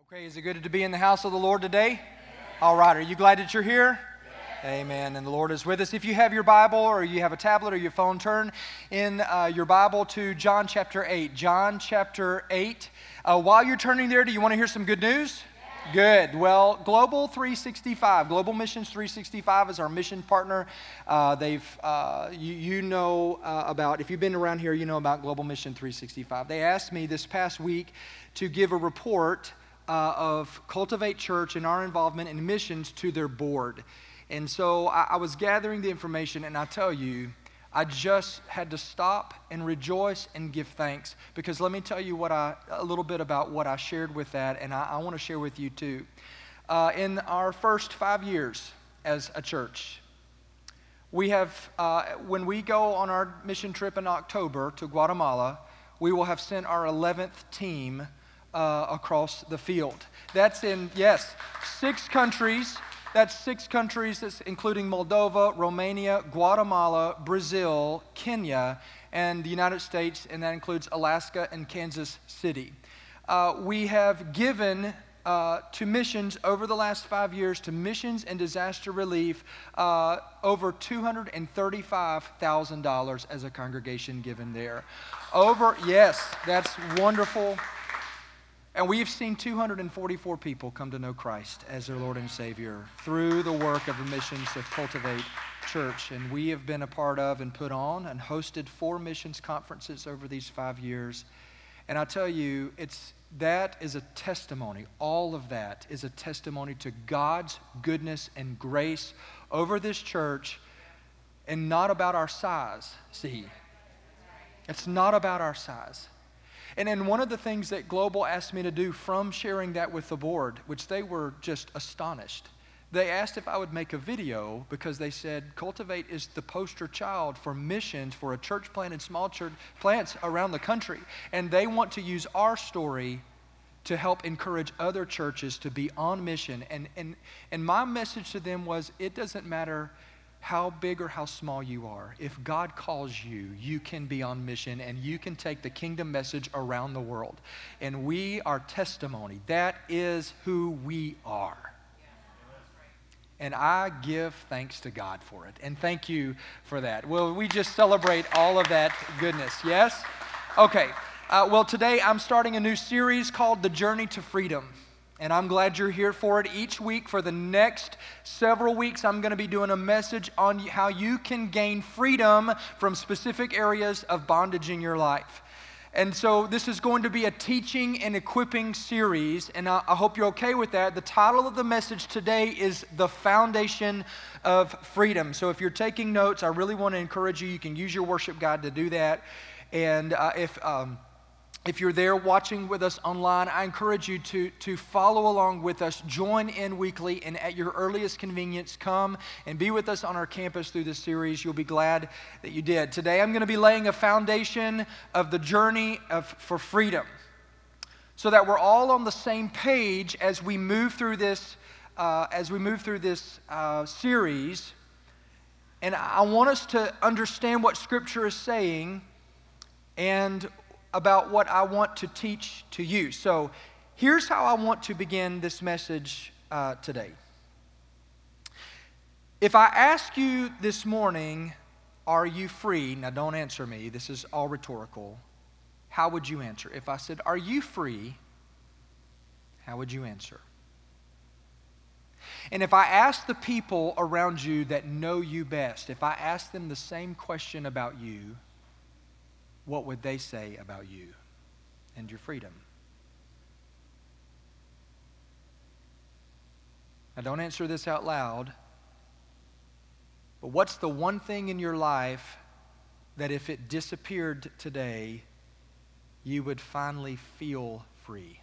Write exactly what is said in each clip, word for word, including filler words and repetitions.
Okay, is it good to be in the house of the Lord today? Yes. All right, are you glad that you're here? Yes. Amen, and the Lord is with us. If you have your Bible or you have a tablet or your phone, turn in uh, your Bible to John chapter eight. John chapter eight. Uh, while you're turning there, do you want to hear some good news? Yes. Good. Well, Global three sixty-five, Global Missions three sixty-five is our mission partner. Uh, they've, uh, you, you know uh, about, if you've been around here, you know about Global Mission three sixty-five. They asked me this past week to give a report Uh, of Cultivate Church and our involvement in missions to their board. And so I, I was gathering the information, and I tell you, I just had to stop and rejoice and give thanks, because let me tell you what I, a little bit about what I shared with that, and I, I want to share with you too. Uh, in our first five years as a church, we have, uh, when we go on our mission trip in October to Guatemala, we will have sent our eleventh team Uh, across the field. That's in, yes, six countries. That's six countries, that's including Moldova, Romania, Guatemala, Brazil, Kenya, and the United States, and that includes Alaska and Kansas City. Uh, we have given uh, to missions over the last five years, to missions and disaster relief, uh, over two hundred thirty-five thousand dollars as a congregation given there. Over, yes, that's wonderful. And we've seen two hundred forty-four people come to know Christ as their Lord and Savior through the work of the missions of Cultivate Church. And we have been a part of and put on and hosted four missions conferences over these five years. And I tell you, it's that is a testimony. All of that is a testimony to God's goodness and grace over this church, and not about our size, see. It's not about our size. And then one of the things that Global asked me to do from sharing that with the board, which they were just astonished, they asked if I would make a video, because they said Cultivate is the poster child for missions for a church plant and small church plants around the country. And they want to use our story to help encourage other churches to be on mission. And, and, and my message to them was, it doesn't matter how big or how small you are. If God calls you, you can be on mission, and you can take the kingdom message around the world. And we are testimony. That is who we are. And I give thanks to God for it. And thank you for that. Well, we just celebrate all of that goodness. Yes? Okay. Uh, well, today I'm starting a new series called The Journey to Freedom. And I'm glad you're here for it. Each week for the next several weeks, I'm going to be doing a message on how you can gain freedom from specific areas of bondage in your life. And so this is going to be a teaching and equipping series, and I, I hope you're okay with that. The title of the message today is The Foundation of Freedom. So if you're taking notes, I really want to encourage you. You can use your worship guide to do that. And uh, if... Um, If you're there watching with us online, I encourage you to, to follow along with us, join in weekly, and at your earliest convenience, come and be with us on our campus through this series. You'll be glad that you did. Today, I'm going to be laying a foundation of the journey of, for freedom, so that we're all on the same page as we move through this, uh, as we move through this uh, series. And I want us to understand what Scripture is saying, and about what I want to teach to you. So here's how I want to begin this message uh, today. If I ask you this morning, are you free? Now don't answer me, this is all rhetorical. How would you answer? If I said, are you free? How would you answer? And if I ask the people around you that know you best, if I ask them the same question about you, what would they say about you and your freedom? Now, don't answer this out loud, but what's the one thing in your life that if it disappeared today, you would finally feel free?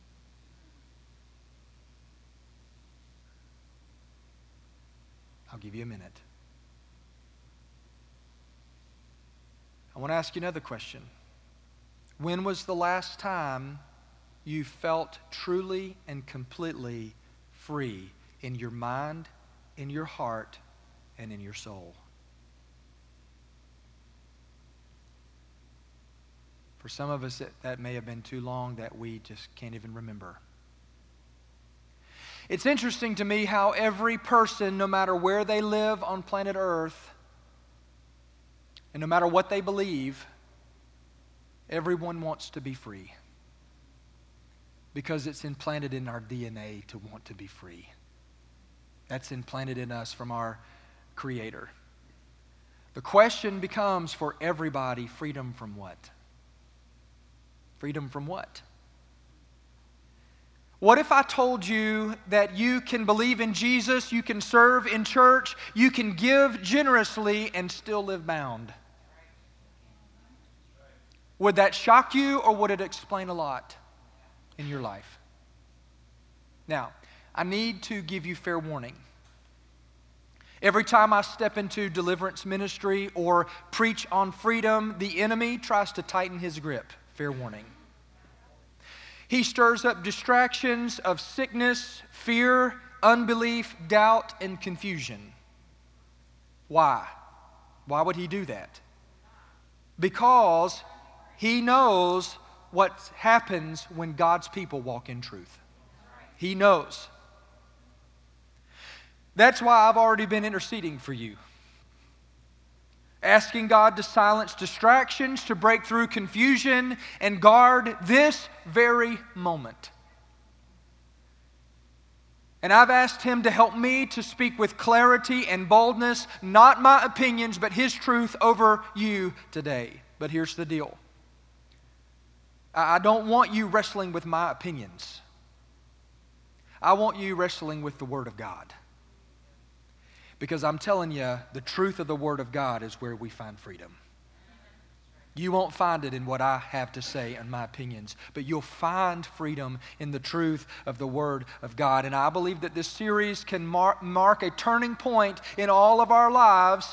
I'll give you a minute. I want to ask you another question. When was the last time you felt truly and completely free in your mind, in your heart, and in your soul? For some of us, that, that may have been too long that we just can't even remember. It's interesting to me how every person, no matter where they live on planet Earth, and no matter what they believe, everyone wants to be free. Because it's implanted in our D N A to want to be free. That's implanted in us from our Creator. The question becomes for everybody, freedom from what? Freedom from what? What if I told you that you can believe in Jesus, you can serve in church, you can give generously and still live bound? Would that shock you, or would it explain a lot in your life? Now, I need to give you fair warning. Every time I step into deliverance ministry or preach on freedom, the enemy tries to tighten his grip. Fair warning. He stirs up distractions of sickness, fear, unbelief, doubt, and confusion. Why? Why would he do that? Because he knows what happens when God's people walk in truth. He knows. That's why I've already been interceding for you. Asking God to silence distractions, to break through confusion, and guard this very moment. And I've asked Him to help me to speak with clarity and boldness, not my opinions, but His truth over you today. But here's the deal. I don't want you wrestling with my opinions. I want you wrestling with the Word of God. Because I'm telling you, the truth of the Word of God is where we find freedom. You won't find it in what I have to say and my opinions, but you'll find freedom in the truth of the Word of God. And I believe that this series can mark, mark a turning point in all of our lives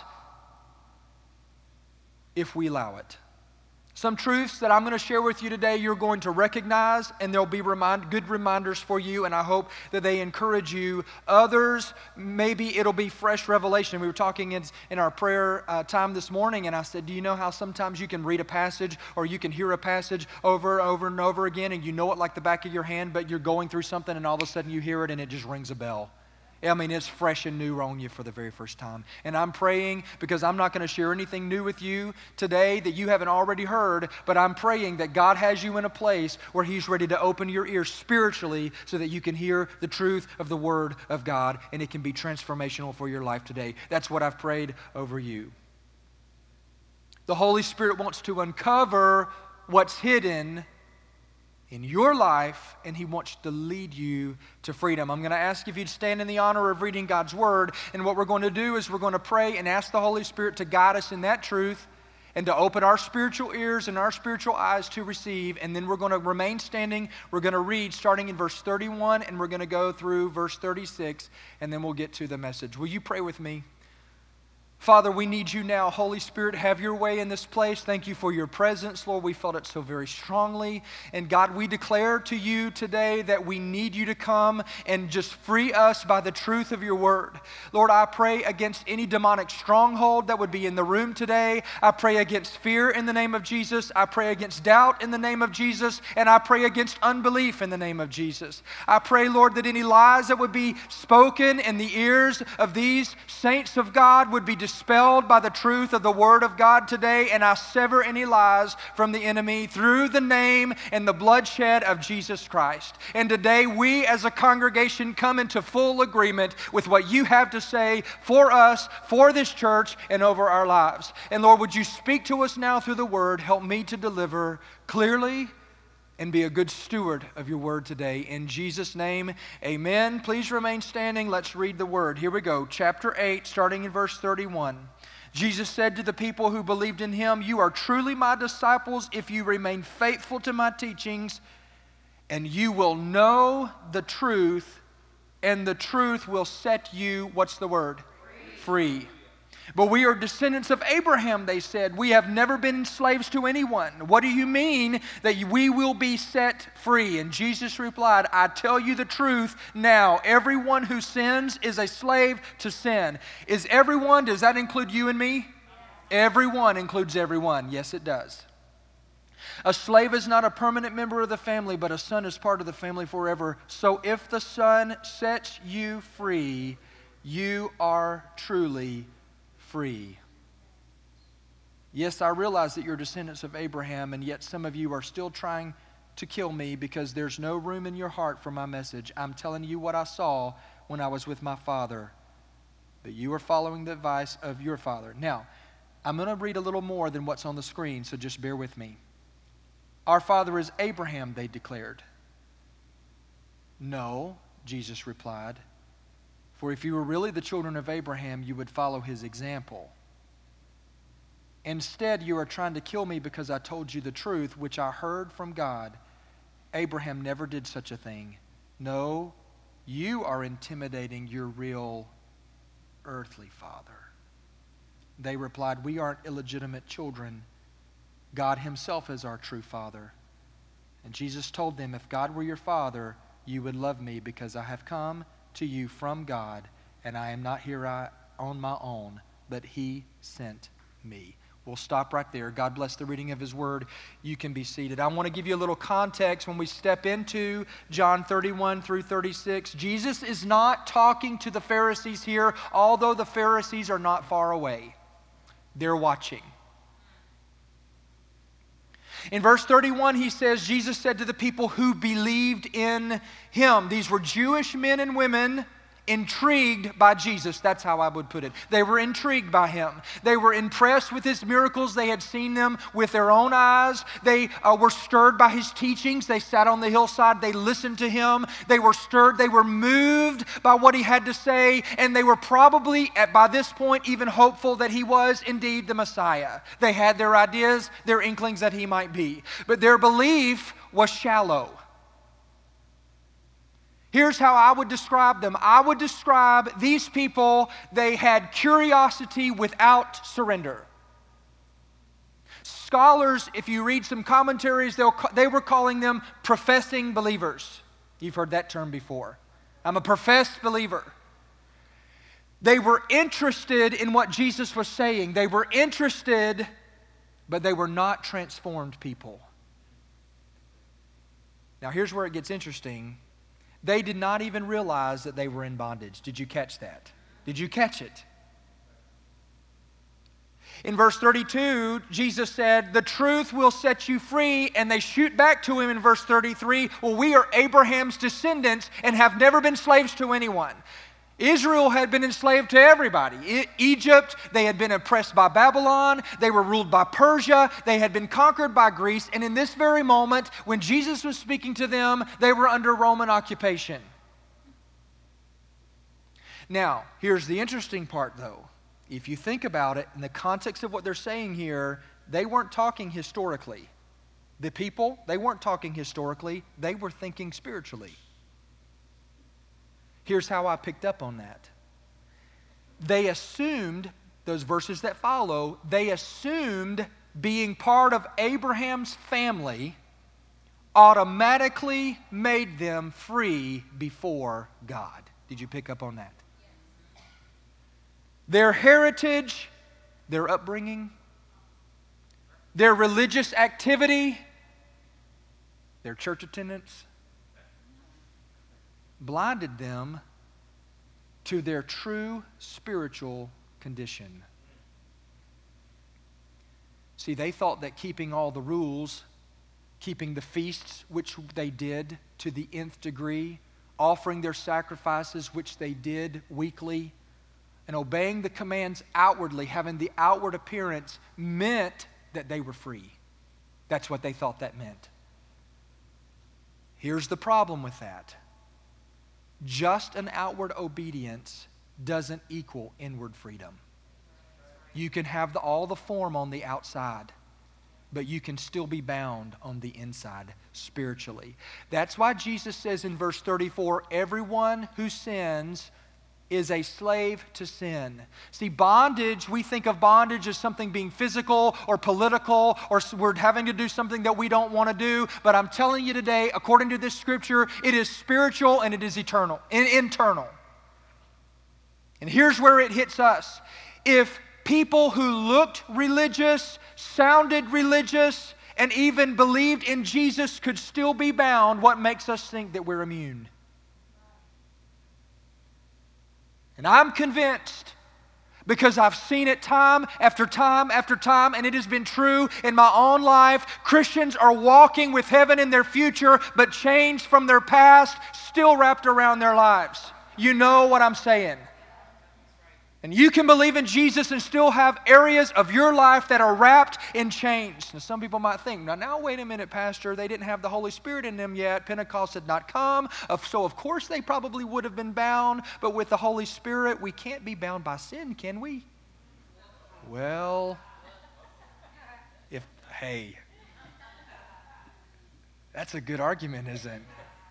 if we allow it. Some truths that I'm going to share with you today you're going to recognize, and there'll be remind, good reminders for you, and I hope that they encourage you. Others, maybe it'll be fresh revelation. We were talking in, in our prayer uh, time this morning, and I said, do you know how sometimes you can read a passage or you can hear a passage over and over and over again, and you know it like the back of your hand, but you're going through something and all of a sudden you hear it and it just rings a bell? I mean, it's fresh and new on you for the very first time. And I'm praying, because I'm not going to share anything new with you today that you haven't already heard, but I'm praying that God has you in a place where He's ready to open your ears spiritually so that you can hear the truth of the Word of God, and it can be transformational for your life today. That's what I've prayed over you. The Holy Spirit wants to uncover what's hidden in your life, and He wants to lead you to freedom. I'm going to ask if you'd stand in the honor of reading God's Word, and what we're going to do is we're going to pray and ask the Holy Spirit to guide us in that truth and to open our spiritual ears and our spiritual eyes to receive, and then we're going to remain standing. We're going to read starting in verse thirty-one, and we're going to go through verse thirty-six, and then we'll get to the message. Will you pray with me? Father, we need you now. Holy Spirit, have your way in this place. Thank you for your presence, Lord. We felt it so very strongly. And God, we declare to you today that we need you to come and just free us by the truth of your word. Lord, I pray against any demonic stronghold that would be in the room today. I pray against fear in the name of Jesus. I pray against doubt in the name of Jesus. And I pray against unbelief in the name of Jesus. I pray, Lord, that any lies that would be spoken in the ears of these saints of God would be dispelled by the truth of the Word of God today, and I sever any lies from the enemy through the name and the bloodshed of Jesus Christ. And today we as a congregation come into full agreement with what you have to say for us, for this church, and over our lives. And Lord, would you speak to us now through the Word? Help me to deliver clearly and be a good steward of your word today. In Jesus' name, amen. Please remain standing. Let's read the word. Here we go. Chapter eight, starting in verse thirty-one. Jesus said to the people who believed in him, "You are truly my disciples if you remain faithful to my teachings, and you will know the truth, and the truth will set you," what's the word? Free. Free. "But we are descendants of Abraham," they said. "We have never been slaves to anyone. What do you mean that we will be set free?" And Jesus replied, "I tell you the truth now. Everyone who sins is a slave to sin." Is everyone, does that include you and me? Everyone includes everyone. Yes, it does. A slave is not a permanent member of the family, but a son is part of the family forever. So if the Son sets you free, you are truly free. Yes, I realize that you're descendants of Abraham, and yet some of you are still trying to kill me because there's no room in your heart for my message. I'm telling you what I saw when I was with my father, but you are following the advice of your father. Now, I'm going to read a little more than what's on the screen, so just bear with me. Our father is Abraham, they declared. No, Jesus replied, for if you were really the children of Abraham, you would follow his example. Instead, you are trying to kill me because I told you the truth, which I heard from God. Abraham never did such a thing. No, you are intimidating your real earthly father. They replied, we aren't illegitimate children. God himself is our true father. And Jesus told them, if God were your father, you would love me because I have come to you from God, and I am not here on my own, but he sent me. We'll stop right there. God bless the reading of his word. You can be seated. I want to give you a little context when we step into John thirty-one through thirty-six. Jesus is not talking to the Pharisees here, although the Pharisees are not far away. They're watching. In verse thirty-one, he says, Jesus said to the people who believed in him. These were Jewish men and women intrigued by Jesus. That's how I would put it. They were intrigued by him. They were impressed with his miracles. They had seen them with their own eyes. They uh, were stirred by his teachings. They sat on the hillside. They listened to him. They were stirred. They were moved by what he had to say. And they were probably, at, by this point, even hopeful that he was indeed the Messiah. They had their ideas, their inklings that he might be. But their belief was shallow. Here's how I would describe them. I would describe these people, they had curiosity without surrender. Scholars, if you read some commentaries, they'll, they were calling them professing believers. You've heard that term before. I'm a professed believer. They were interested in what Jesus was saying. They were interested, but they were not transformed people. Now here's where it gets interesting. They did not even realize that they were in bondage. Did you catch that? Did you catch it? In verse thirty-two, Jesus said, the truth will set you free. And they shoot back to him in verse thirty-three, well, we are Abraham's descendants and have never been slaves to anyone. Israel had been enslaved to everybody. E- Egypt, they had been oppressed by Babylon. They were ruled by Persia. They had been conquered by Greece. And in this very moment, when Jesus was speaking to them, they were under Roman occupation. Now, here's the interesting part, though. If you think about it, in the context of what they're saying here, they weren't talking historically. The people, they weren't talking historically. They were thinking spiritually. Here's how I picked up on that. They assumed, those verses that follow, they assumed being part of Abraham's family automatically made them free before God. Did you pick up on that? Their heritage, their upbringing, their religious activity, their church attendance, blinded them to their true spiritual condition. See, they thought that keeping all the rules, keeping the feasts, which they did to the nth degree, offering their sacrifices, which they did weekly, and obeying the commands outwardly, having the outward appearance, meant that they were free. That's what they thought that meant. Here's the problem with that. Just an outward obedience doesn't equal inward freedom. You can have the, all the form on the outside, but you can still be bound on the inside spiritually. That's why Jesus says in verse thirty-four, everyone who sins is a slave to sin. See, bondage, we think of bondage as something being physical or political, or we're having to do something that we don't want to do. But I'm telling you today, according to this scripture, it is spiritual and it is eternal, internal. And here's where it hits us. If people who looked religious, sounded religious, and even believed in Jesus could still be bound, what makes us think that we're immune? And I'm convinced, because I've seen it time after time after time, and it has been true in my own life. Christians are walking with heaven in their future, but changed from their past, still wrapped around their lives. You know what I'm saying. And you can believe in Jesus and still have areas of your life that are wrapped in chains. Now, some people might think, now, now, wait a minute, Pastor, they didn't have the Holy Spirit in them yet. Pentecost had not come. So, of course, they probably would have been bound. But with the Holy Spirit, we can't be bound by sin, can we? Well, if, hey, that's a good argument, isn't it?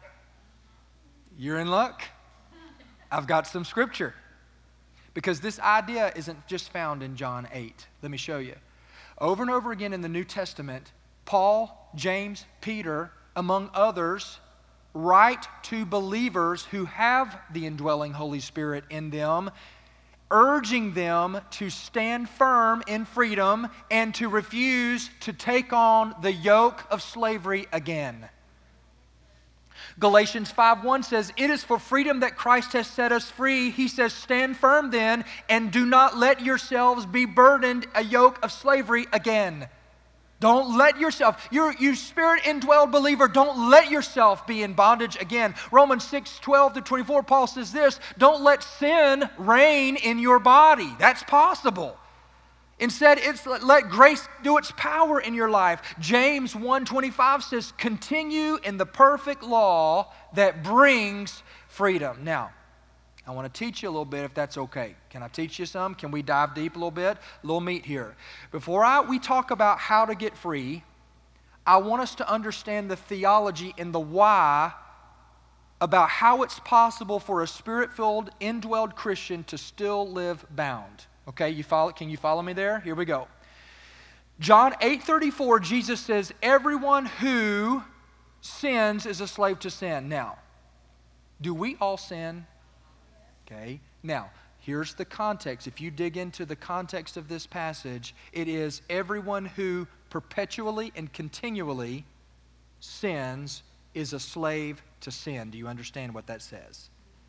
You're in luck. I've got some scripture. Because this idea isn't just found in John eight. Let me show you. Over and over again in the New Testament, Paul, James, Peter, among others, write to believers who have the indwelling Holy Spirit in them, urging them to stand firm in freedom and to refuse to take on the yoke of slavery again. Galatians five one says, it is for freedom that Christ has set us free. He says, stand firm then, and do not let yourselves be burdened a yoke of slavery again. Don't let yourself, you you Spirit-indwelled believer, don't let yourself be in bondage again. Romans six twelve to twenty-four, Paul says this, don't let sin reign in your body. That's possible. Instead, it's let grace do its power in your life. James one twenty-five says, continue in the perfect law that brings freedom. Now, I want to teach you a little bit if that's okay. Can I teach you some? Can we dive deep a little bit? A little meat here. Before I, we talk about how to get free, I want us to understand the theology and the why about how it's possible for a Spirit-filled, indwelled Christian to still live bound. Okay, you follow? Can you follow me there? Here we go. John eight thirty-four, Jesus says, everyone who sins is a slave to sin. Now, do we all sin? Okay, now, here's the context. If you dig into the context of this passage, it is everyone who perpetually and continually sins is a slave to sin. Do you understand what that says?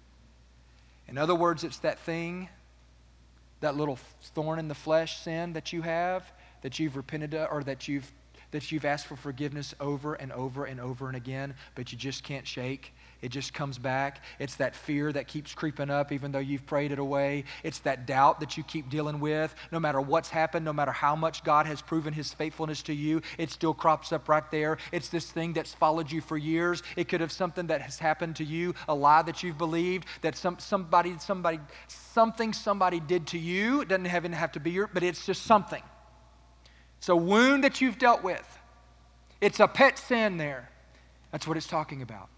In other words, it's that thing, that little thorn in the flesh sin that you have, that you've repented of, or that you've that you've asked for forgiveness over and over and over and again, but you just can't shake. It just comes back. It's that fear that keeps creeping up even though you've prayed it away. It's that doubt that you keep dealing with. No matter what's happened, no matter how much God has proven His faithfulness to you, it still crops up right there. It's this thing that's followed you for years. It could have something that has happened to you, a lie that you've believed, that some somebody, somebody, something somebody did to you. It doesn't even have to be your, but it's just something. It's a wound that you've dealt with. It's a pet sin there. That's what it's talking about.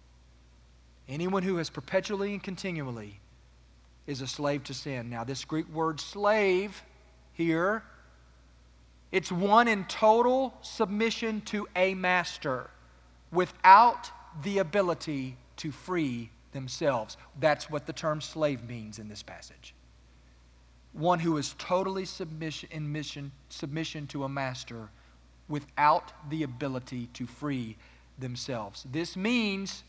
Anyone who has perpetually and continually is a slave to sin. Now, this Greek word slave here, it's one in total submission to a master without the ability to free themselves. That's what the term slave means in this passage. One who is totally submission in mission, submission to a master without the ability to free themselves. This means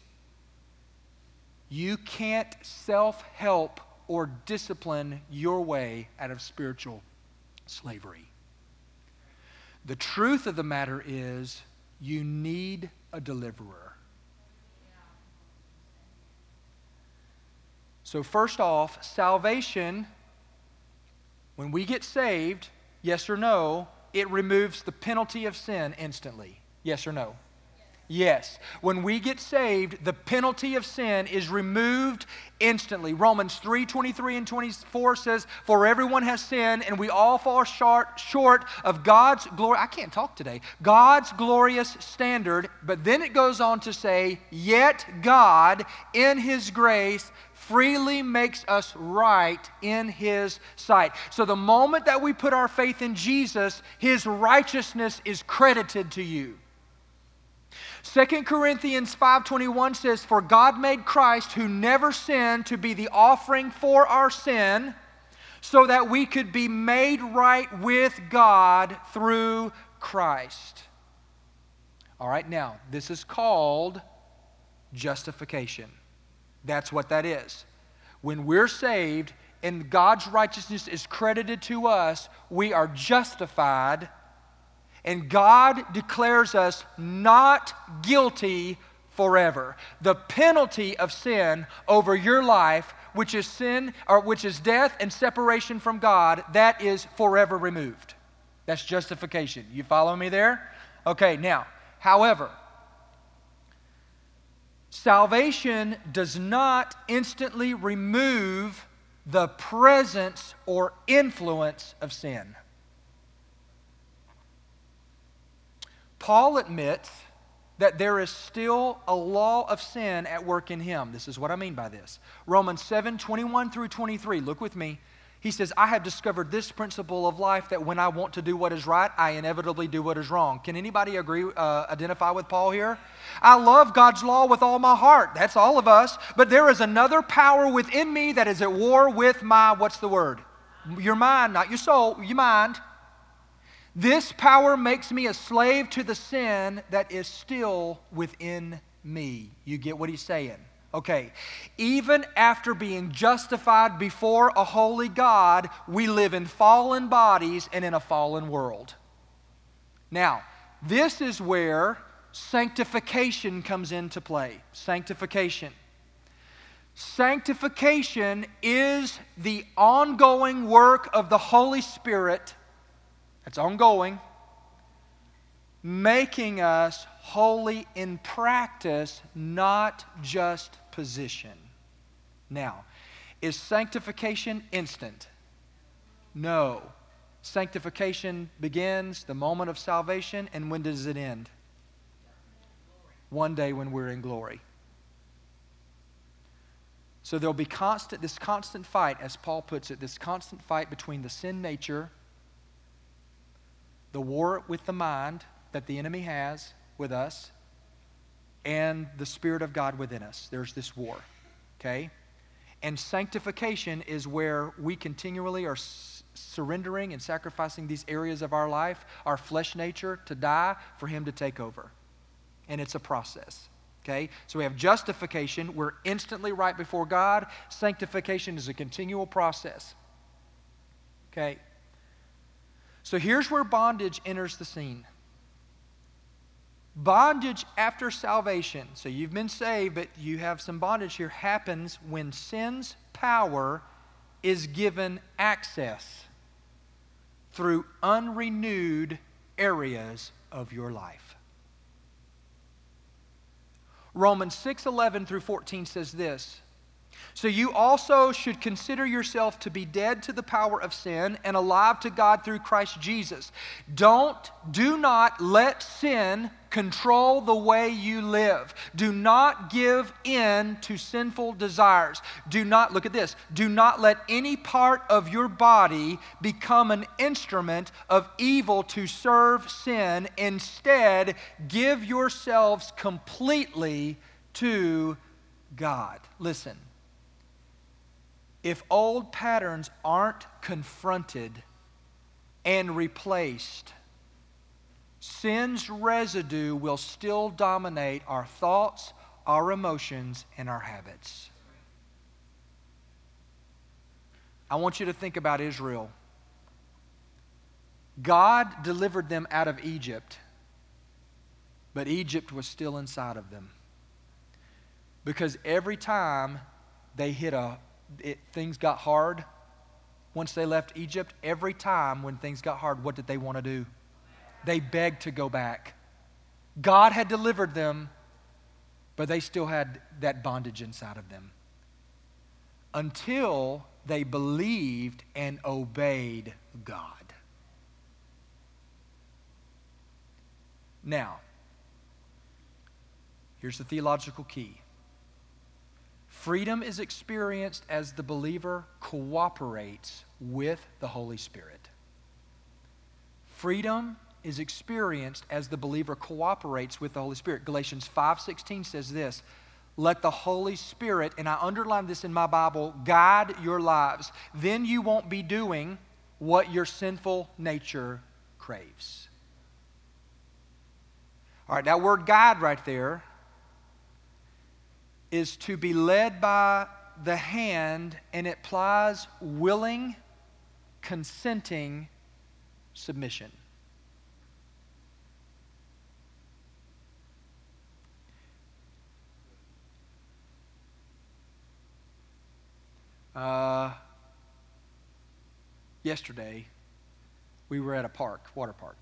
you can't self-help or discipline your way out of spiritual slavery. The truth of the matter is you need a deliverer. So first off, salvation, when we get saved, yes or no, it removes the penalty of sin instantly. Yes or no? Yes. When we get saved, the penalty of sin is removed instantly. Romans three twenty-three and twenty-four says, for everyone has sinned and we all fall short, short of God's glory. I can't talk today. God's glorious standard. But then it goes on to say, yet God in His grace freely makes us right in His sight. So the moment that we put our faith in Jesus, His righteousness is credited to you. Second Corinthians five twenty-one says, for God made Christ, who never sinned, to be the offering for our sin, so that we could be made right with God through Christ. All right, now, this is called justification. That's what that is. When we're saved and God's righteousness is credited to us, we are justified, and God declares us not guilty forever. The penalty of sin over your life, which is sin, or which is death and separation from God, that is forever removed. That's justification. You follow me there? Okay, now, however, salvation does not instantly remove the presence or influence of sin. Paul admits that there is still a law of sin at work in him. This is what I mean by this. Romans seven, twenty-one through twenty-three. Look with me. He says, I have discovered this principle of life, that when I want to do what is right, I inevitably do what is wrong. Can anybody agree, uh, identify with Paul here? I love God's law with all my heart. That's all of us. But there is another power within me that is at war with my, what's the word? Your mind, not your soul, your mind. This power makes me a slave to the sin that is still within me. You get what he's saying? Okay, even after being justified before a holy God, we live in fallen bodies and in a fallen world. Now, this is where sanctification comes into play. Sanctification. Sanctification is the ongoing work of the Holy Spirit. It's ongoing, making us holy in practice, not just position. Now, is sanctification instant? No. Sanctification begins the moment of salvation, and when does it end? One day when we're in glory. So there'll be constant, this constant fight, as Paul puts it, this constant fight between the sin nature, the war with the mind that the enemy has with us, and the Spirit of God within us. There's this war, okay? And sanctification is where we continually are s- surrendering and sacrificing these areas of our life, our flesh nature, to die for Him to take over. And it's a process, okay? So we have justification. We're instantly right before God. Sanctification is a continual process, okay? So here's where bondage enters the scene. Bondage after salvation, so you've been saved, but you have some bondage here, happens when sin's power is given access through unrenewed areas of your life. Romans six, eleven through fourteen says this, so you also should consider yourself to be dead to the power of sin and alive to God through Christ Jesus. Don't, do not let sin control the way you live. Do not give in to sinful desires. Do not, look at this, do not let any part of your body become an instrument of evil to serve sin. Instead, give yourselves completely to God. Listen. If old patterns aren't confronted and replaced, sin's residue will still dominate our thoughts, our emotions, and our habits. I want you to think about Israel. God delivered them out of Egypt, but Egypt was still inside of them. Because every time they hit a It, things got hard, once they left Egypt, every time when things got hard, what did they want to do? They begged to go back. God had delivered them, but they still had that bondage inside of them. Until they believed and obeyed God. Now, here's the theological key. Freedom is experienced as the believer cooperates with the Holy Spirit. Freedom is experienced as the believer cooperates with the Holy Spirit. Galatians five sixteen says this, let the Holy Spirit, and I underline this in my Bible, guide your lives. Then you won't be doing what your sinful nature craves. All right, that word guide right there is to be led by the hand, and it implies willing, consenting submission. Uh, yesterday, we were at a park, water park.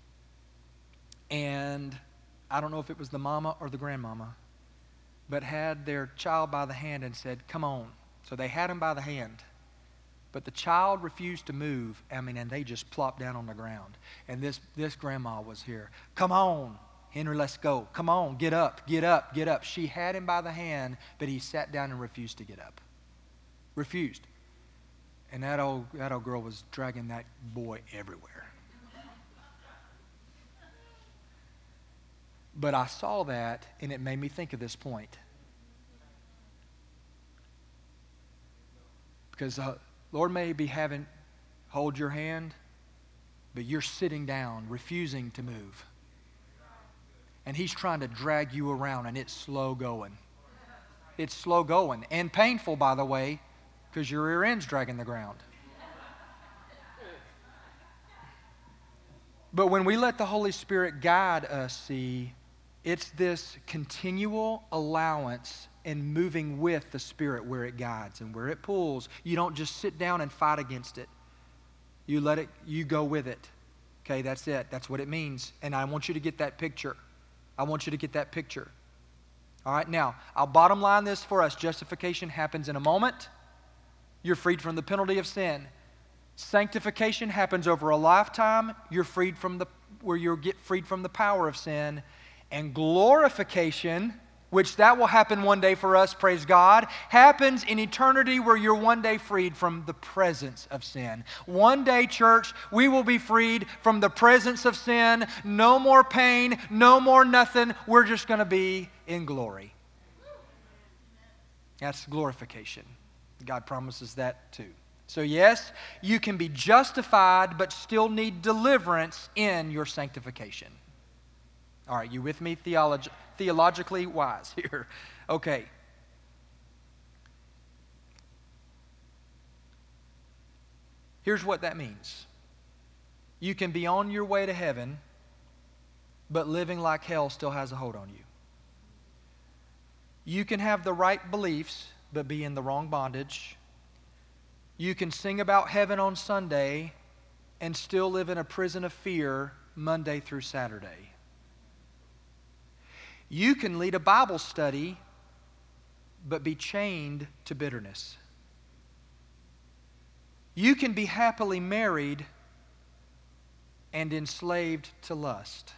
And I don't know if it was the mama or the grandmama, but had their child by the hand and said, come on. So they had him by the hand. But the child refused to move, I mean, and they just plopped down on the ground. And this, this grandma was here. Come on, Henry, let's go. Come on, get up, get up, get up. She had him by the hand, but he sat down and refused to get up. Refused. And that old, that old girl was dragging that boy everywhere. But I saw that, and it made me think of this point. Because the Lord may be having, hold your hand, but you're sitting down, refusing to move. And He's trying to drag you around, and it's slow going. It's slow going, and painful, by the way, because your rear end's dragging the ground. But when we let the Holy Spirit guide us, see, it's this continual allowance and moving with the Spirit where it guides and where it pulls. You don't just sit down and fight against it. You let it, you go with it. Okay, that's it. That's what it means. And I want you to get that picture. I want you to get that picture. All right, now, I'll bottom line this for us. Justification happens in a moment. You're freed from the penalty of sin. Sanctification happens over a lifetime. You're freed from the, where you get freed from the power of sin. And glorification, which that will happen one day for us, praise God, happens in eternity where you're one day freed from the presence of sin. One day, church, we will be freed from the presence of sin. No more pain, no more nothing. We're just going to be in glory. That's glorification. God promises that too. So yes, you can be justified but still need deliverance in your sanctification. All right, you with me? Theolog- theologically wise here. Okay. Here's what that means. You can be on your way to heaven, but living like hell still has a hold on you. You can have the right beliefs, but be in the wrong bondage. You can sing about heaven on Sunday and still live in a prison of fear Monday through Saturday. You can lead a Bible study, but be chained to bitterness. You can be happily married and enslaved to lust.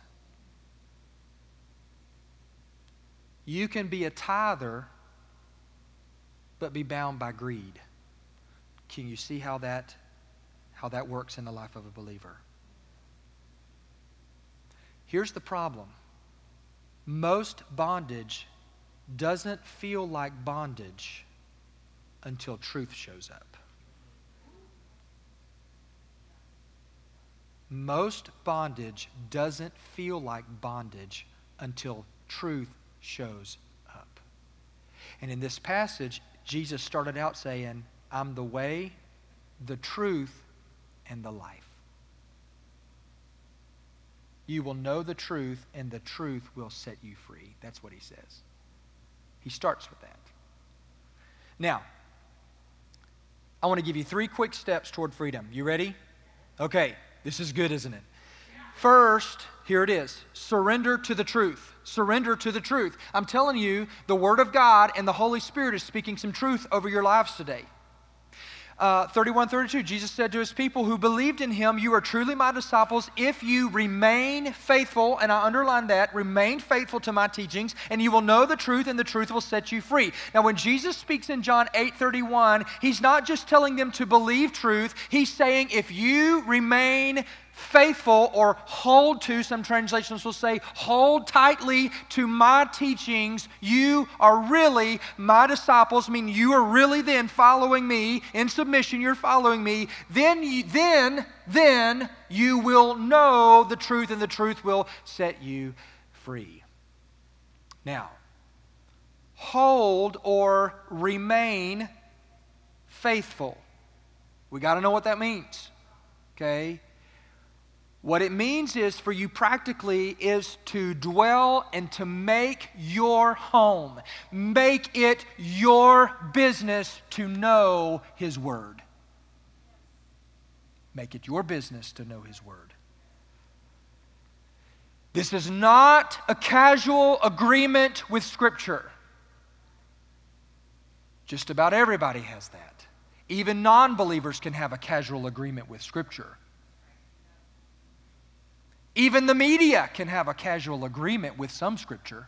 You can be a tither, but be bound by greed. Can you see how that, how that works in the life of a believer? Here's the problem. Most bondage doesn't feel like bondage until truth shows up. Most bondage doesn't feel like bondage until truth shows up. And in this passage, Jesus started out saying, I'm the way, the truth, and the life. You will know the truth, and the truth will set you free. That's what he says. He starts with that. Now, I want to give you three quick steps toward freedom. You ready? Okay, this is good, isn't it? First, here it is. Surrender to the truth. Surrender to the truth. I'm telling you, the Word of God and the Holy Spirit is speaking some truth over your lives today. Uh, thirty-one, thirty-two, Jesus said to his people who believed in him, you are truly my disciples if you remain faithful, and I underline that, remain faithful to my teachings, and you will know the truth, and the truth will set you free. Now, when Jesus speaks in John eight thirty-one, he's not just telling them to believe truth, he's saying if you remain faithful or hold to, some translations will say, hold tightly to my teachings, you are really my disciples, meaning you are really then following me in submission, you're following me, then you, then, then you will know the truth, and the truth will set you free. Now, hold or remain faithful. We got to know what that means. Okay? What it means is for you practically is to dwell and to make your home. Make it your business to know His Word. Make it your business to know His Word. This is not a casual agreement with Scripture. Just about everybody has that. Even non-believers can have a casual agreement with Scripture. Even the media can have a casual agreement with some Scripture.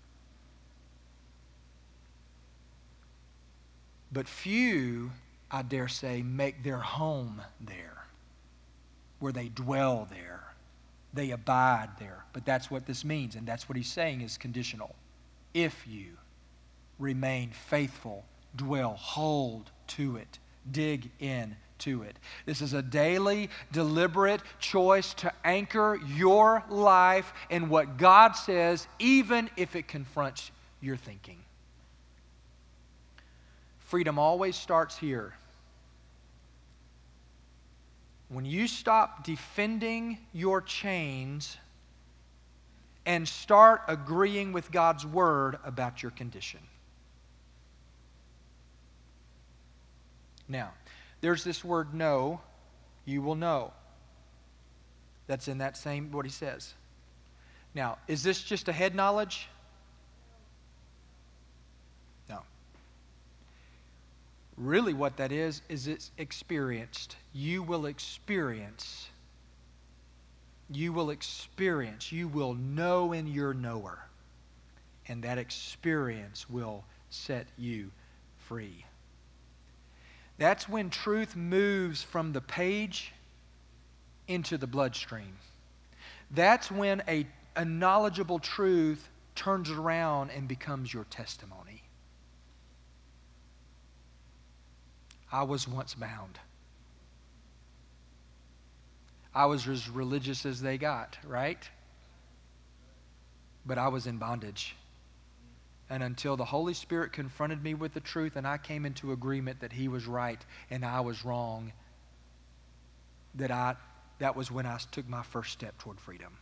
But few, I dare say, make their home there, where they dwell there. They abide there. But that's what this means, and that's what he's saying is conditional. If you remain faithful, dwell, hold to it, dig in to it. This is a daily, deliberate choice to anchor your life in what God says, even if it confronts your thinking. Freedom always starts here. When you stop defending your chains and start agreeing with God's Word about your condition. Now, there's this word know, you will know. That's in that same, what he says. Now, is this just a head knowledge? No. Really what that is, is it's experienced. You will experience. You will experience. You will know in your knower. And that experience will set you free. That's when truth moves from the page into the bloodstream. That's when a, a knowledgeable truth turns around and becomes your testimony. I was once bound. I was as religious as they got, right? But I was in bondage. And until the Holy Spirit confronted me with the truth and I came into agreement that He was right and I was wrong, that I that was when I took my first step toward freedom.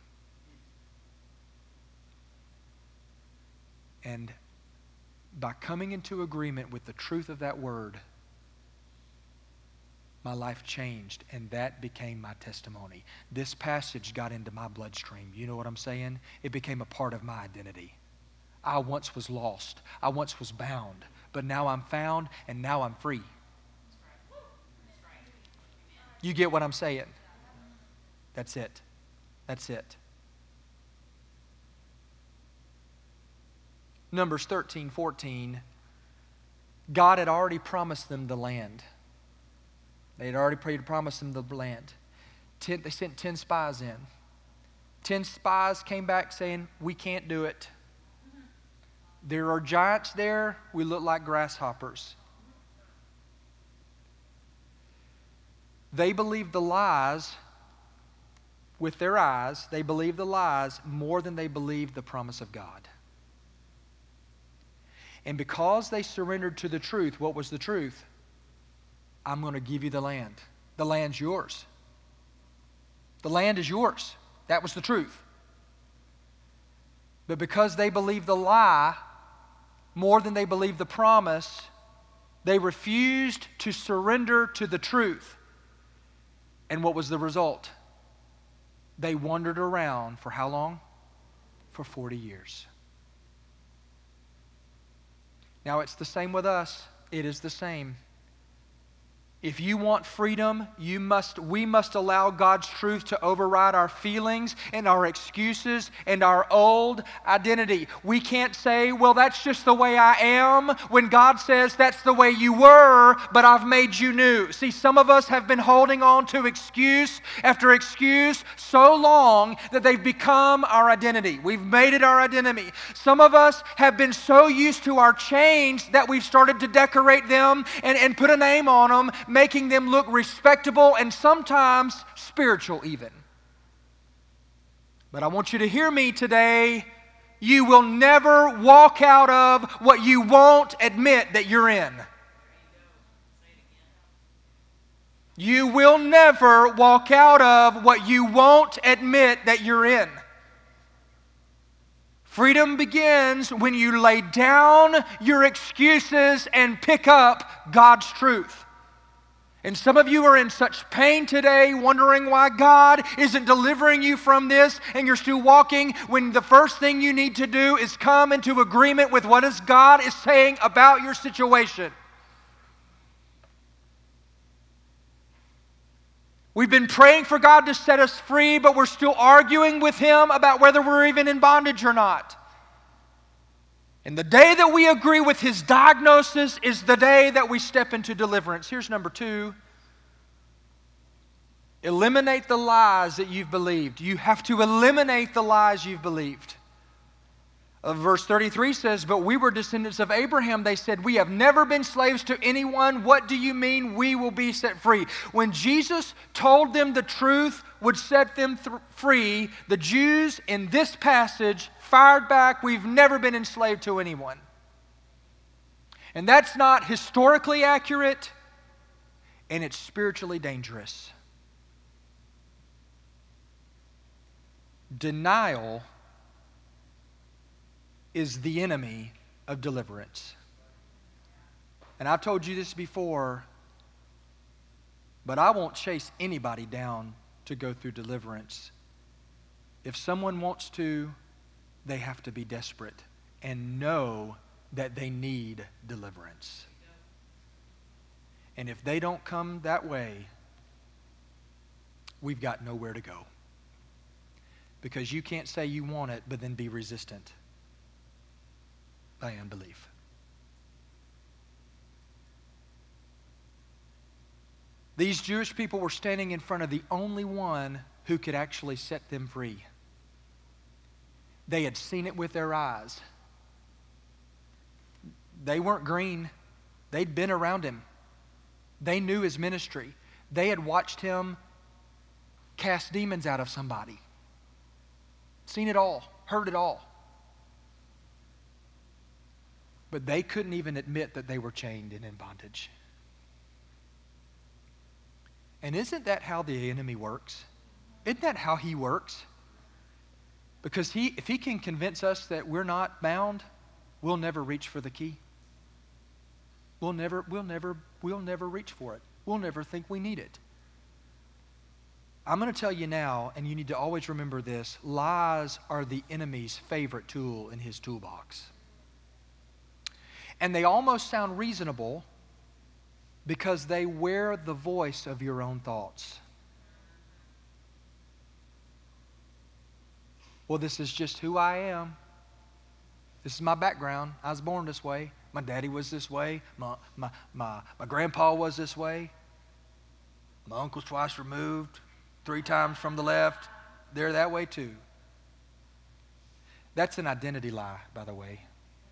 And by coming into agreement with the truth of that word, my life changed, and that became my testimony. This passage got into my bloodstream. You know what I'm saying? It became a part of my identity. I once was lost. I once was bound. But now I'm found, and now I'm free. You get what I'm saying? That's it. That's it. Numbers thirteen, fourteen. God had already promised them the land. They had already prayed to promise them the land. Ten, they sent ten spies in. Ten spies came back saying, we can't do it. There are giants there. We look like grasshoppers. They believed the lies with their eyes. They believed the lies more than they believed the promise of God. And because they surrendered to the truth, what was the truth? I'm going to give you the land. The land's yours. The land is yours. That was the truth. But because they believed the lie more than they believed the promise, they refused to surrender to the truth. And what was the result? They wandered around for how long? For forty years. Now it's the same with us. It is the same. If you want freedom, you must, we must allow God's truth to override our feelings and our excuses and our old identity. We can't say, well, that's just the way I am, when God says that's the way you were, but I've made you new. See, some of us have been holding on to excuse after excuse so long that they've become our identity. We've made it our identity. Some of us have been so used to our chains that we've started to decorate them and, and put a name on them, making them look respectable and sometimes spiritual even. But I want you to hear me today. you will never walk out of what you won't admit that you're in. You will never walk out of what you won't admit that you're in. Freedom begins when you lay down your excuses and pick up God's truth. And some of you are in such pain today, wondering why God isn't delivering you from this, and you're still walking when the first thing you need to do is come into agreement with what is God is saying about your situation. We've been praying for God to set us free, but we're still arguing with Him about whether we're even in bondage or not. And the day that we agree with His diagnosis is the day that we step into deliverance. Here's number two. Eliminate the lies that you've believed. You have to eliminate the lies you've believed. Uh, verse thirty-three says, "But we were descendants of Abraham. They said, 'We have never been slaves to anyone. What do you mean we will be set free?'" When Jesus told them the truth would set them th- free, the Jews in this passage fired back, "We've never been enslaved to anyone." And that's not historically accurate, and it's spiritually dangerous. Denial is the enemy of deliverance. And I've told you this before, but I won't chase anybody down to go through deliverance. If someone wants to, they have to be desperate and know that they need deliverance. And if they don't come that way, we've got nowhere to go. Because you can't say you want it, but then be resistant by unbelief. These Jewish people were standing in front of the only one who could actually set them free. They had seen it with their eyes. They weren't green. They'd been around Him. They knew His ministry. They had watched Him cast demons out of somebody. Seen it all, heard it all. But they couldn't even admit that they were chained and in bondage. And isn't that how the enemy works? Isn't that how he works? Because he, if he can convince us that we're not bound, we'll never reach for the key. We'll never, we'll never, we'll never reach for it. We'll never think we need it. I'm going to tell you now, and you need to always remember this, lies are the enemy's favorite tool in his toolbox. And they almost sound reasonable because they wear the voice of your own thoughts. Well, this is just who I am. This is my background. I was born this way. My daddy was this way. My, my, my, my grandpa was this way. My uncle's twice removed, three times from the left. They're that way too. That's an identity lie, by the way.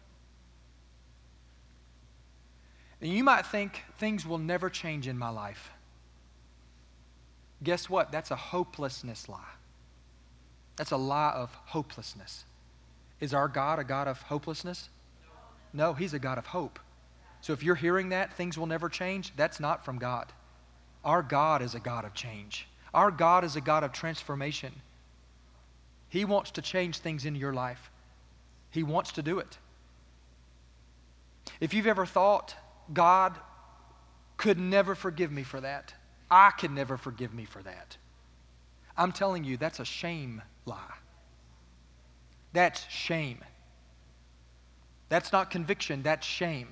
And you might think things will never change in my life. Guess what? That's a hopelessness lie. That's a lie of hopelessness. Is our God a God of hopelessness? No, He's a God of hope. So if you're hearing that, things will never change, that's not from God. Our God is a God of change. Our God is a God of transformation. He wants to change things in your life. He wants to do it. If you've ever thought, God could never forgive me for that, I could never forgive me for that, I'm telling you, that's a shame lie. That's shame. That's not conviction, that's shame.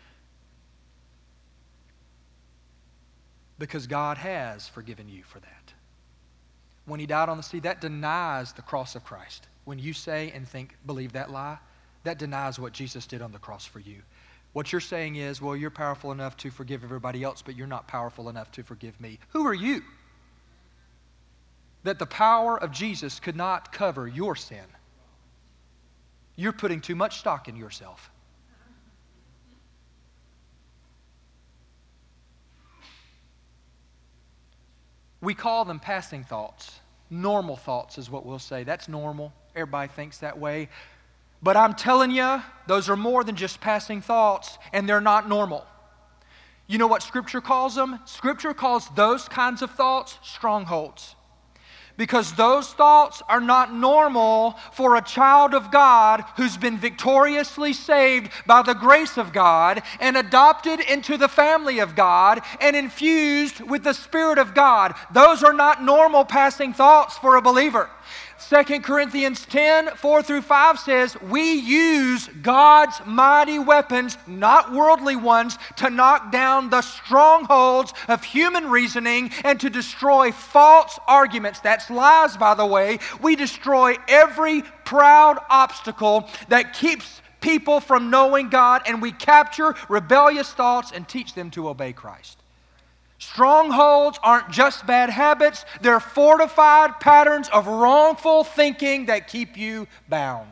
Because God has forgiven you for that. When He died on the sea, that denies the cross of Christ. When you say and think, believe that lie, that denies what Jesus did on the cross for you. What you're saying is, well, you're powerful enough to forgive everybody else, but you're not powerful enough to forgive me. Who are you? That the power of Jesus could not cover your sin. You're putting too much stock in yourself. We call them passing thoughts. Normal thoughts is what we'll say. That's normal. Everybody thinks that way. But I'm telling you, those are more than just passing thoughts, and they're not normal. You know what Scripture calls them? Scripture calls those kinds of thoughts strongholds. Because those thoughts are not normal for a child of God who's been victoriously saved by the grace of God and adopted into the family of God and infused with the Spirit of God. Those are not normal passing thoughts for a believer. Second Corinthians ten, four through five says, we use God's mighty weapons, not worldly ones, to knock down the strongholds of human reasoning and to destroy false arguments. That's lies, by the way. We destroy every proud obstacle that keeps people from knowing God, and we capture rebellious thoughts and teach them to obey Christ. Strongholds aren't just bad habits, they're fortified patterns of wrongful thinking that keep you bound.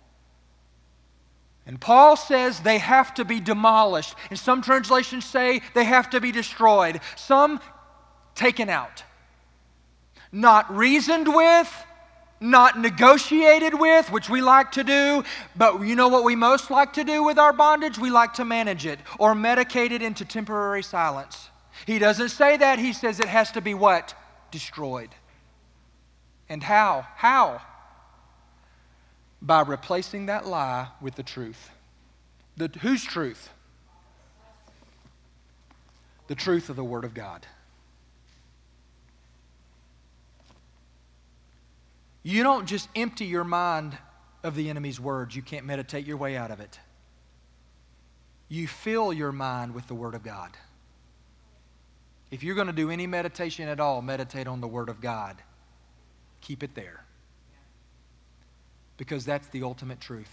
And Paul says they have to be demolished. And some translations say they have to be destroyed. Some taken out. Not reasoned with, not negotiated with, which we like to do, but you know what we most like to do with our bondage? We like to manage it or medicate it into temporary silence. He doesn't say that. He says it has to be what? Destroyed. And how? How? By replacing that lie with the truth. The, whose truth? The truth of the Word of God. You don't just empty your mind of the enemy's words. You can't meditate your way out of it. You fill your mind with the Word of God. If you're going to do any meditation at all, meditate on the Word of God. Keep it there. Because that's the ultimate truth.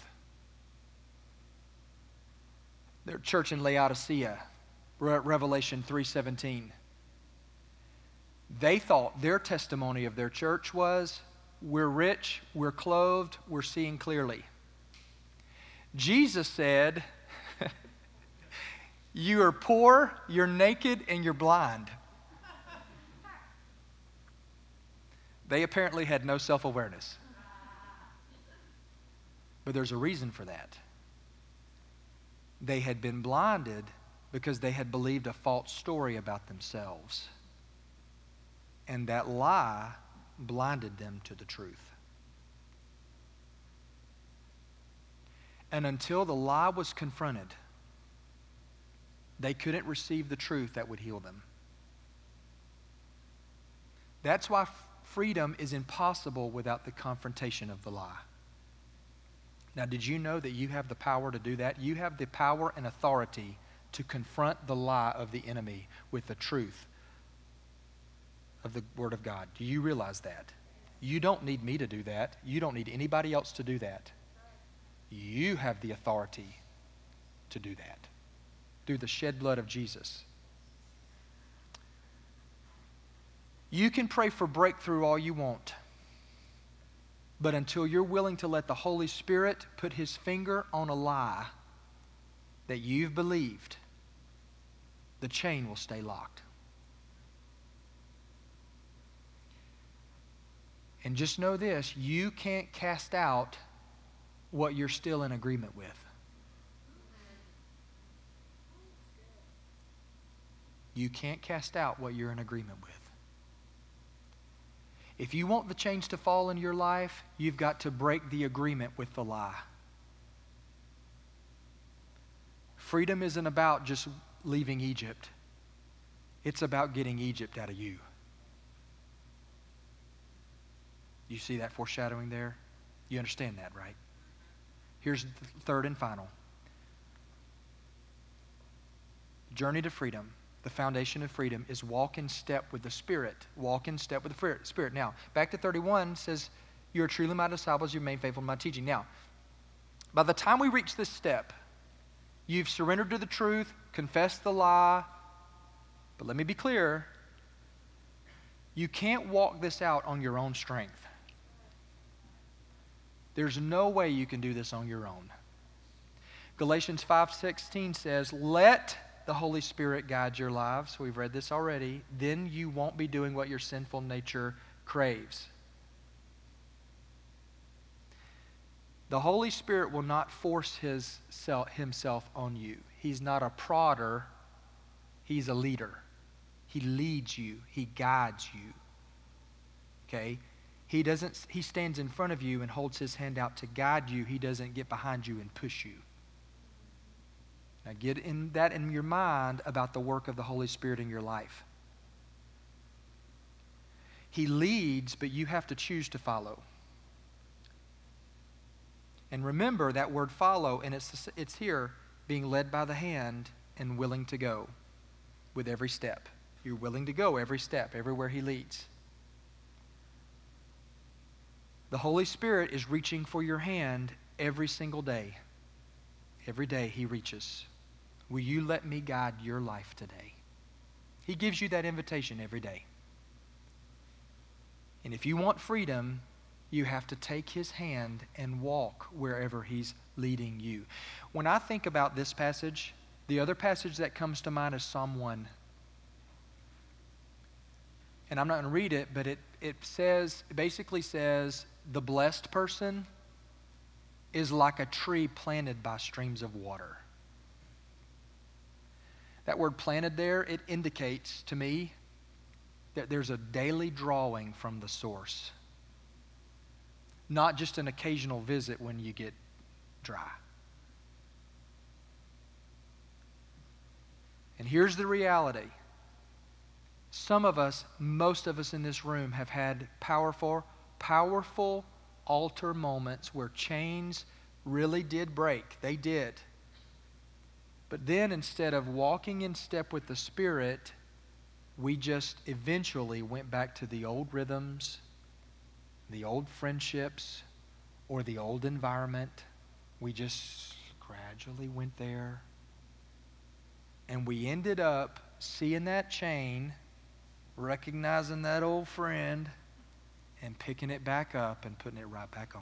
Their church in Laodicea, Revelation three seventeen. They thought their testimony of their church was, we're rich, we're clothed, we're seeing clearly. Jesus said, you are poor, you're naked, and you're blind. They apparently had no self-awareness. But there's a reason for that. They had been blinded because they had believed a false story about themselves. And that lie blinded them to the truth. And until the lie was confronted, they couldn't receive the truth that would heal them. That's why freedom is impossible without the confrontation of the lie. Now, did you know that you have the power to do that? You have the power and authority to confront the lie of the enemy with the truth of the Word of God. Do you realize that? You don't need me to do that. You don't need anybody else to do that. You have the authority to do that through the shed blood of Jesus. You can pray for breakthrough all you want, but until you're willing to let the Holy Spirit put His finger on a lie that you've believed, the chain will stay locked. And just know this, you can't cast out what you're still in agreement with. You can't cast out what you're in agreement with. If you want the change to fall in your life, you've got to break the agreement with the lie. Freedom isn't about just leaving Egypt. It's about getting Egypt out of you. You see that foreshadowing there? You understand that, right? Here's the third and final. Journey to freedom. The foundation of freedom is walk in step with the Spirit. Walk in step with the Spirit. Now, back to thirty-one says, you are truly my disciples, you remain faithful to my teaching. Now, by the time we reach this step, you've surrendered to the truth, confessed the lie, but let me be clear, you can't walk this out on your own strength. There's no way you can do this on your own. Galatians five sixteen says, let the Holy Spirit guide your lives. We've read this already. Then you won't be doing what your sinful nature craves. The Holy Spirit will not force his self, himself on you. He's not a prodder. He's a leader. He leads you. He guides you. Okay? He doesn't, he stands in front of you and holds his hand out to guide you. He doesn't get behind you and push you. Now get in that in your mind about the work of the Holy Spirit in your life. He leads, but you have to choose to follow. And remember that word follow, and it's, it's here, being led by the hand and willing to go with every step. You're willing to go every step, everywhere he leads. The Holy Spirit is reaching for your hand every single day. Every day he reaches. Will you let me guide your life today? He gives you that invitation every day. And if you want freedom, you have to take his hand and walk wherever he's leading you. When I think about this passage, the other passage that comes to mind is Psalm one. And I'm not going to read it, but it, it says, it basically says, the blessed person is like a tree planted by streams of water. That word planted there, it indicates to me that there's a daily drawing from the source. Not just an occasional visit when you get dry. And here's the reality. Some of us, most of us in this room have had powerful, powerful altar moments where chains really did break. They did. But then instead of walking in step with the Spirit, we just eventually went back to the old rhythms, the old friendships, or the old environment. We just gradually went there. And we ended up seeing that chain, recognizing that old friend, and picking it back up and putting it right back on.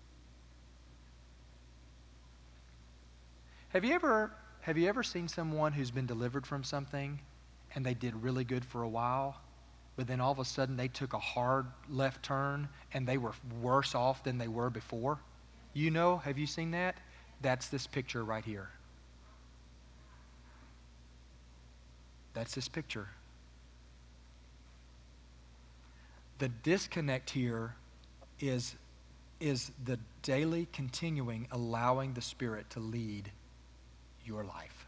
Have you ever, have you ever seen someone who's been delivered from something and they did really good for a while, but then all of a sudden they took a hard left turn and they were worse off than they were before? You know, have you seen that? That's this picture right here. That's this picture. The disconnect here is, is the daily continuing allowing the Spirit to lead your life.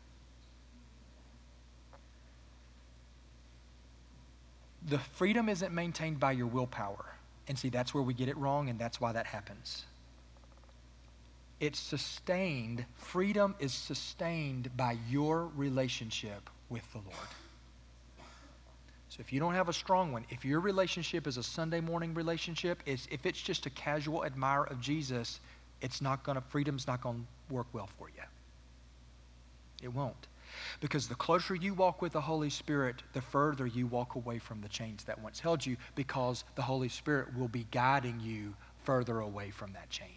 The freedom isn't maintained by your willpower. And see, that's where we get it wrong, and that's why that happens. It's sustained, freedom is sustained by your relationship with the Lord. So if you don't have a strong one, if your relationship is a Sunday morning relationship, it's, if it's just a casual admirer of Jesus, it's not gonna, freedom's not gonna work well for you. It won't. Because the closer you walk with the Holy Spirit, the further you walk away from the chains that once held you, because the Holy Spirit will be guiding you further away from that chain.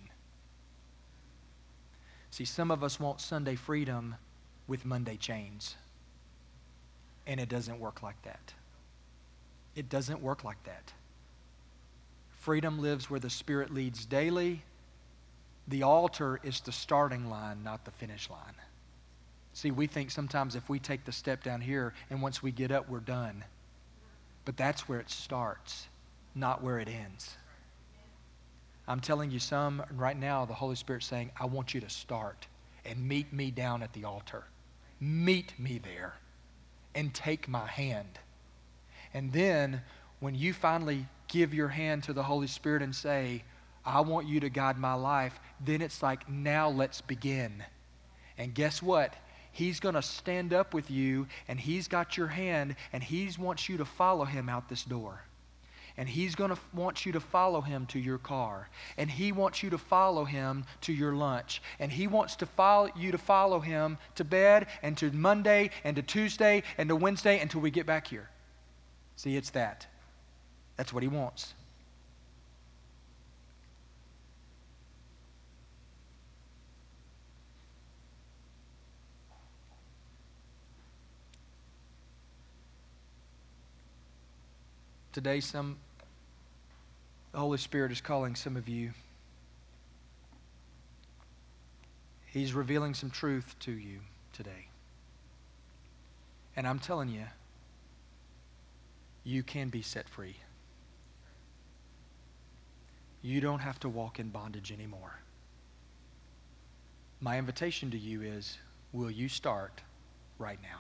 See, some of us want Sunday freedom with Monday chains. And it doesn't work like that. It doesn't work like that. Freedom lives where the Spirit leads daily. The altar is the starting line, not the finish line. See, we think sometimes if we take the step down here and once we get up, we're done. But that's where it starts, not where it ends. I'm telling you some right now, the Holy Spirit's saying, I want you to start and meet me down at the altar. Meet me there and take my hand. And then when you finally give your hand to the Holy Spirit and say, I want you to guide my life, then it's like, now let's begin. And guess what? He's going to stand up with you, and he's got your hand, and he wants you to follow him out this door. And he's going to want you to follow him to your car. And he wants you to follow him to your lunch. And he wants to follow you to follow him to bed and to Monday and to Tuesday and to Wednesday until we get back here. See, it's that. That's what he wants. Today, some, the Holy Spirit is calling some of you He's revealing some truth to you today. And I'm telling you, you can be set free. You don't have to walk in bondage anymore. My invitation to you is, will you start right now?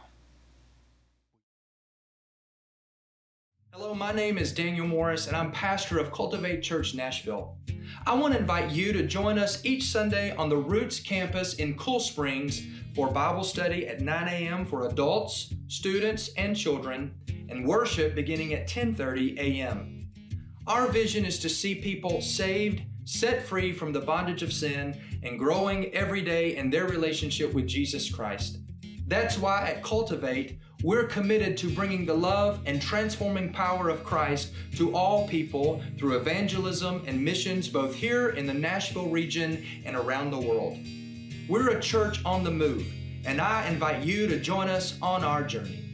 Hello, my name is Daniel Morris, and I'm pastor of Cultivate Church Nashville. I want to invite you to join us each Sunday on the Roots campus in Cool Springs for Bible study at nine a.m. for adults, students, and children, and worship beginning at ten thirty a.m. Our vision is to see people saved, set free from the bondage of sin, and growing every day in their relationship with Jesus Christ. That's why at Cultivate, we're committed to bringing the love and transforming power of Christ to all people through evangelism and missions both here in the Nashville region and around the world. We're a church on the move, and I invite you to join us on our journey.